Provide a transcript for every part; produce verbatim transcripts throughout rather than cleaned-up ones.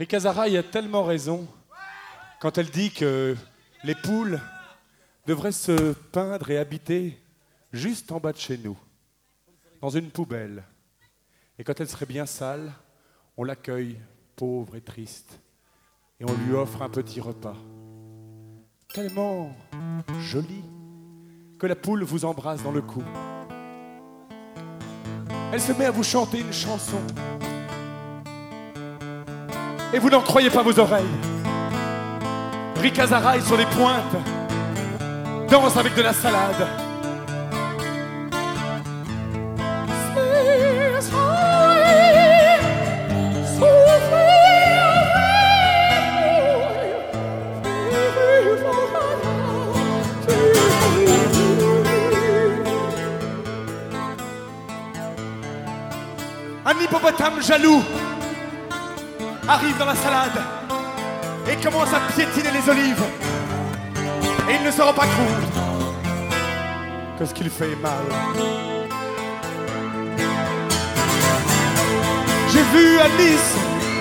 Rika Zaraï a tellement raison quand elle dit que les poules devraient se peindre et habiter juste en bas de chez nous, dans une poubelle. Et quand elle serait bien sale, on l'accueille, pauvre et triste, et on lui offre un petit repas. Tellement joli que la poule vous embrasse dans le cou. Elle se met à vous chanter une chanson. Et vous n'en croyez pas vos oreilles. Rika Zaraï sur les pointes danse avec de la salade. Un hippopotame jaloux arrive dans la salade et commence à piétiner les olives. Et il ne se rend pas compte que ce qu'il fait est mal. J'ai vu Alice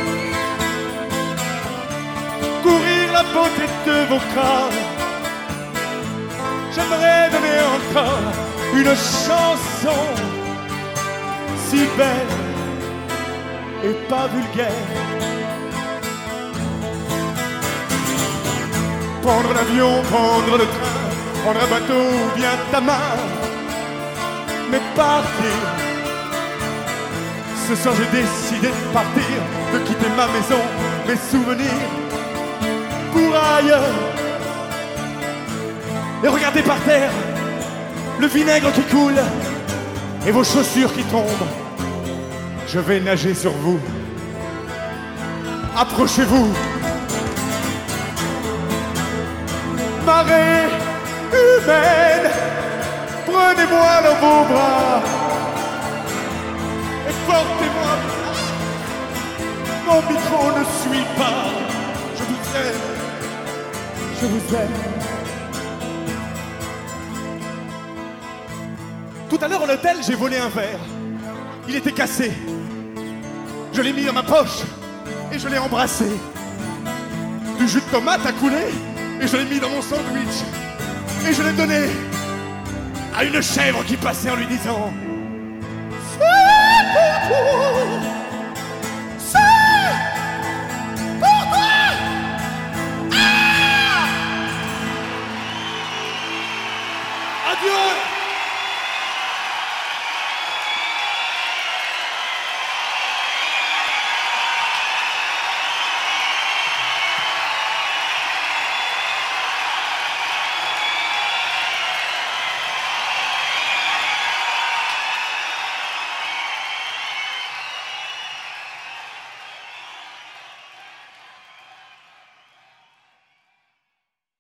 courir la beauté de vos corps. J'aimerais donner encore une chanson si belle et pas vulgaire. Prendre l'avion, prendre le train, prendre un bateau ou bien ta main, mais partir. Ce soir j'ai décidé de partir, de quitter ma maison, mes souvenirs, pour ailleurs. Et regardez par terre, le vinaigre qui coule et vos chaussures qui tombent. Je vais nager sur vous. Approchez-vous. Marée humaine, prenez-moi dans vos bras et portez-moi. Mon micro ne suit pas. Je vous aime. Je vous aime. Tout à l'heure à l'hôtel, j'ai volé un verre. Il était cassé. Je l'ai mis dans ma poche et je l'ai embrassé. Du jus de tomate a coulé et je l'ai mis dans mon sandwich. Et je l'ai donné à une chèvre qui passait en lui disant: c'est pour toi.